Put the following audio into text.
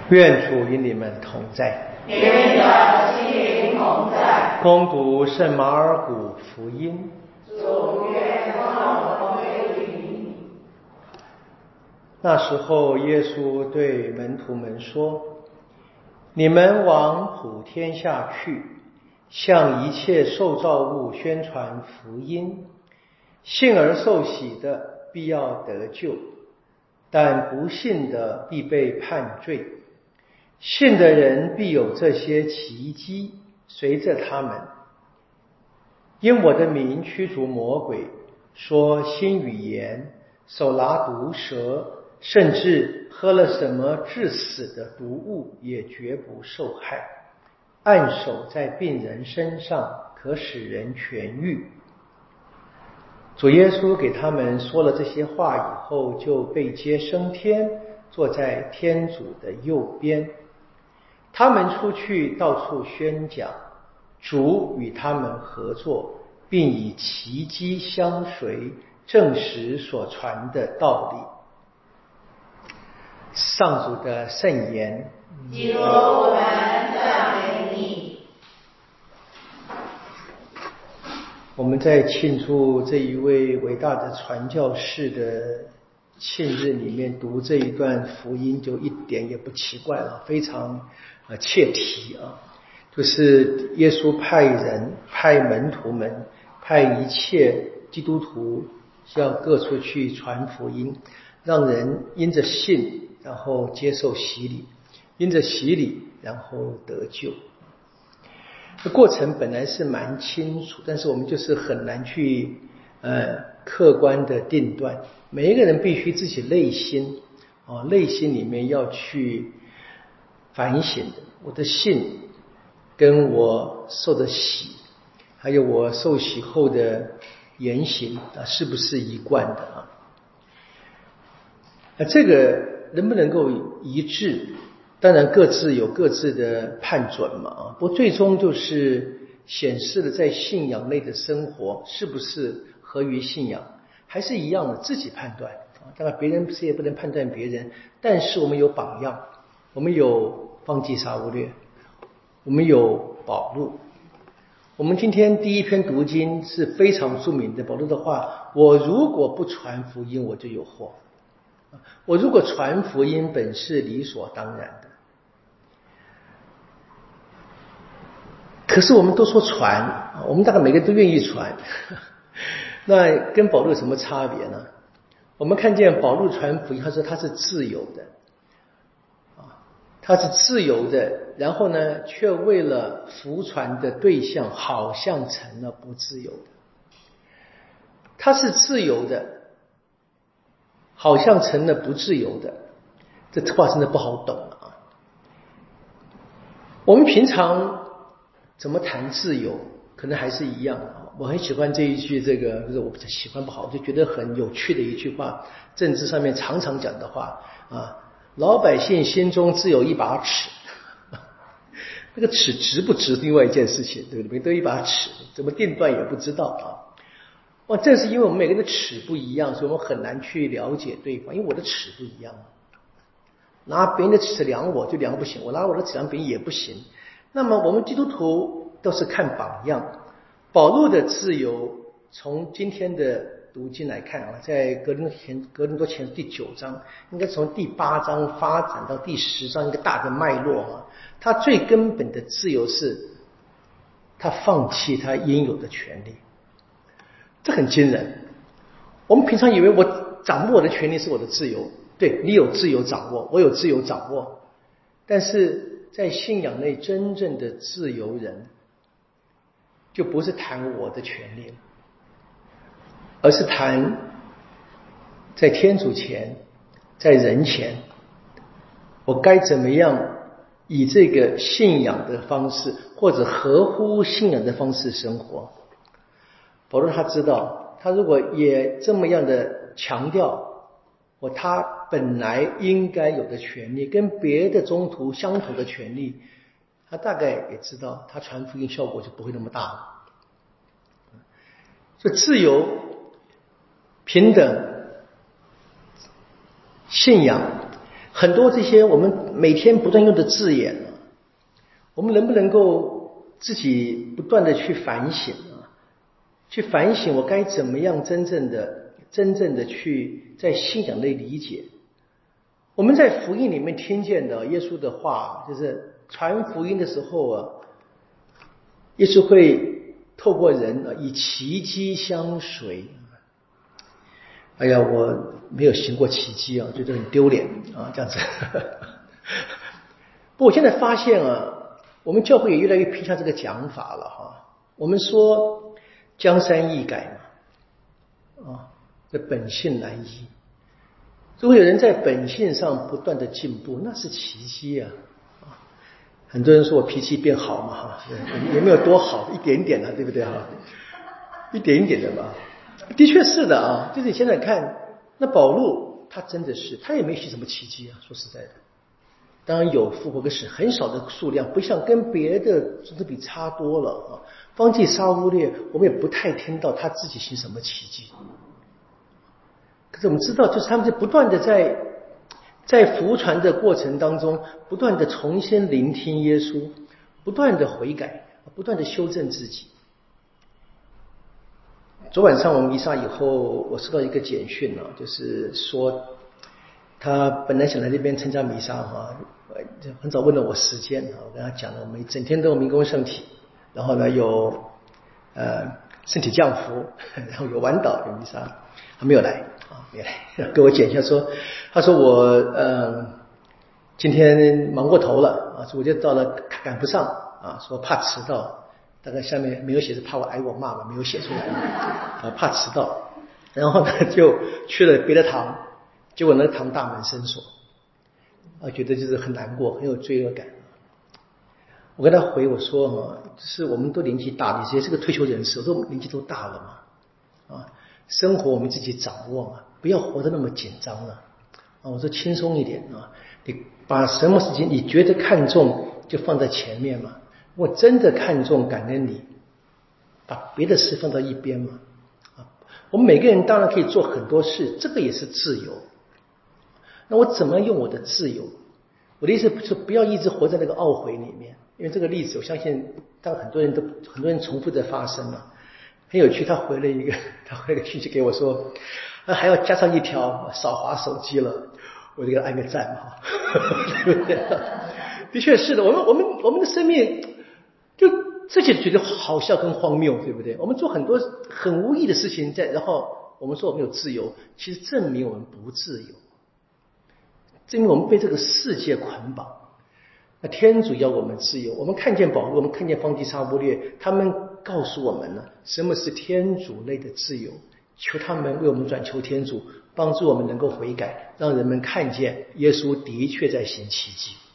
愿主与你们同在， 你的心灵同在。 恭读圣马尔谷福音。 主愿光荣归于你。 那时候，耶稣对门徒们说：“你们往普天下去，向一切受造物宣传福音。信而受洗的，必要得救；但不信的，必被判罪。信的人必有这些奇迹随着他们，因我的名驱逐魔鬼，说新语言，手拿毒蛇，甚至喝了什么致死的毒物，也绝不受害。按手在病人身上，可使人痊愈。”主耶稣给他们说了这些话以后，就被接升天，坐在天主的右边。他们出去到处宣讲，主与他们合作，并以奇迹相随，证实所传的道理。上主的圣言。 基督，我们赞美你。 我们在庆祝这一位伟大的传教士的庆日里面读这一段福音，就一点也不奇怪了，非常切题啊！就是耶稣派门徒们，派一切基督徒要各处去传福音，让人因着信然后接受洗礼，因着洗礼然后得救。这过程本来是蛮清楚，但是我们就是很难去客观的定断。每一个人必须自己内心里面要去反省的，我的信跟我受的洗，还有我受洗后的言行是不是一贯的这个能不能够一致，当然各自有各自的判准嘛不过最终就是显示了在信仰内的生活是不是合于信仰，还是一样的自己判断当然别人谁也不能判断别人，但是我们有榜样，我们有方济沙乌略，我们有保禄。我们今天第一篇读经是非常著名的保禄的话：我如果不传福音，我就有祸。我如果传福音，本是理所当然的。可是我们都说传，我们大概每个人都愿意传，那跟保禄有什么差别呢？我们看见保禄传福音，他说他是自由的，他是自由的，然后呢，却为了服传的对象，好像成了不自由的。他是自由的，好像成了不自由的，这话真的不好懂我们平常怎么谈自由，可能还是一样我很喜欢这一句，就是我喜欢不好，就觉得很有趣的一句话，政治上面常常讲的话老百姓心中只有一把尺，那个尺值不值另外一件事情，对不对？都一把尺，怎么定断也不知道正是因为我们每个人的尺不一样，所以我们很难去了解对方，因为我的尺不一样拿别人的尺量我就量不行，我拿我的尺量别人也不行。那么我们基督徒都是看榜样，保禄的自由从今天的读经来看在格林多前第9章，应该从第8章发展到第10章一个大的脉络他最根本的自由是他放弃他应有的权利，这很惊人。我们平常以为我掌握我的权利是我的自由，对，你有自由掌握，我有自由掌握，但是在信仰内真正的自由人就不是谈我的权利，而是谈在天主前，在人前，我该怎么样以这个信仰的方式或者合乎信仰的方式生活。保罗他知道，他如果也这么样的强调他本来应该有的权利，跟别的宗徒相同的权利，他大概也知道他传福音效果就不会那么大了。所以自由、平等、信仰很多这些我们每天不断用的字眼啊，我们能不能够自己不断的去反省啊？去反省我该怎么样真正的去在信仰内理解。我们在福音里面听见的耶稣的话，就是传福音的时候啊，耶稣会透过人啊，以奇迹相随。哎呀，我没有行过奇迹啊，觉得很丢脸啊，这样子。不过我现在发现啊，我们教会也越来越偏向这个讲法了哈。我们说江山易改嘛，啊，这本性难移。如果有人在本性上不断的进步，那是奇迹啊！很多人说我脾气变好嘛，哈，也没有多好，一点点的，对不对哈？一点一点的吧。的确是的啊，就是你现在看，那保禄他真的是，他也没写什么奇迹啊，说实在的。当然有复活，可是很少的数量，不像跟别的真的比差多了啊。方济沙乌列，我们也不太听到他自己行什么奇迹。可是我们知道，就是他们在不断的在福传的过程当中，不断的重新聆听耶稣，不断的悔改，不断的修正自己。昨晚上我们弥撒以后，我收到一个简讯啊，就是说他本来想来这边参加弥撒哈，很早问了我时间啊，我跟他讲了，我们整天都有明供圣体，然后呢有圣体降福，然后有晚祷有弥撒，他没有来啊，没来，给我简一下说，他说我今天忙过头了啊，所以我就到了赶不上啊，说怕迟到。大概下面没有写，是怕我挨我骂嘛，没有写出来啊，怕迟到，然后呢就去了别的堂，结果那个堂大门深锁，啊，觉得就是很难过，很有罪恶感。我跟他回我说就是我们都年纪大了，也是个退休人士，我说年纪都大了嘛，啊，生活我们自己掌握嘛，不要活得那么紧张了啊，我说轻松一点啊，你把什么事情你觉得看重就放在前面嘛。我真的看重感恩你，把别的事放到一边嘛。啊，我们每个人当然可以做很多事，这个也是自由。那我怎么用我的自由？我的意思是不要一直活在那个懊悔里面，因为这个例子我相信，当很多人重复的发生了。很有趣，他回了一个讯息给我说，还要加上一条少滑手机了，我就给他按个赞嘛，对不对？的确是的，我们的生命。就这些觉得好笑跟荒谬，对不对？我们做很多很无意的事情，然后我们说我们有自由，其实证明我们不自由，证明我们被这个世界捆绑。那天主要我们自由，我们看见保罗，我们看见方济沙乌列，他们告诉我们呢，什么是天主类的自由？求他们为我们转求天主，帮助我们能够悔改，让人们看见耶稣的确在行奇迹。